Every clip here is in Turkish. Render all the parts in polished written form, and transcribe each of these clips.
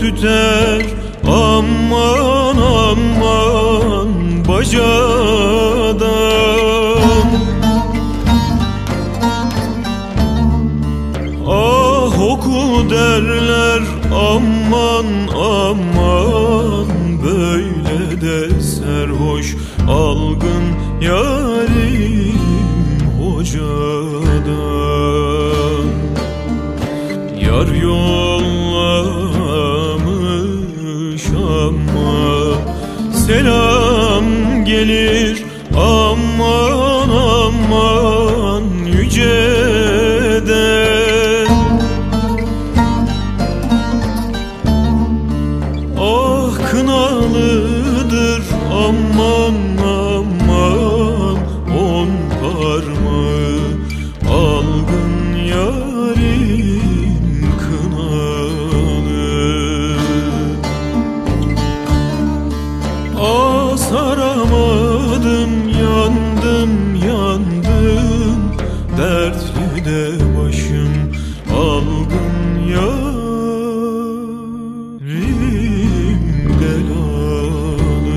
tüter aman aman bacadan. Ah oku derler aman aman, böyle de serhoş algın yarim hocadan. Yar yollamış ama selam gelir aman aman yüceden. Ah kınalıdır aman aman on parmağı algın yarim kınalı. Ah saramadım yandım yandım, dertli de başım algın yarim belalı.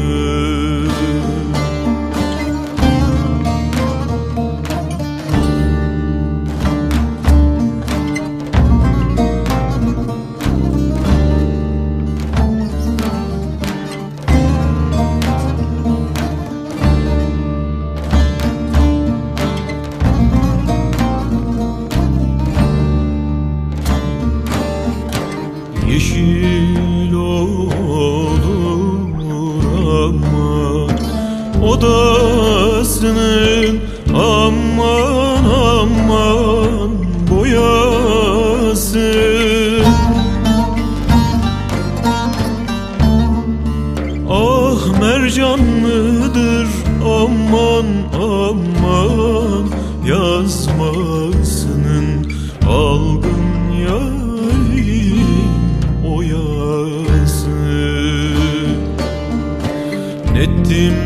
Yeşil olur ama odasının aman aman boyası. Ah mercan mıdır aman aman, yazmasının algın yarim oyası. Nettim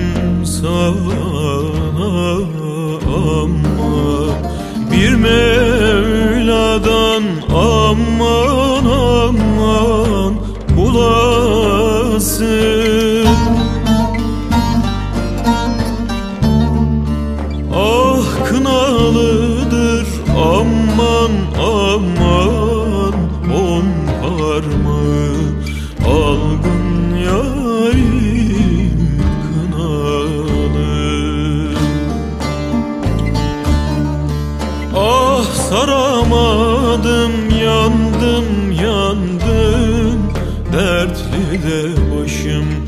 sana ama bir Mevla'dan aman aman bulasın. Ah kınalıdır aman aman on parmağı algın yarim kınalı. Ah saramadım yandım yandım, dertli de başım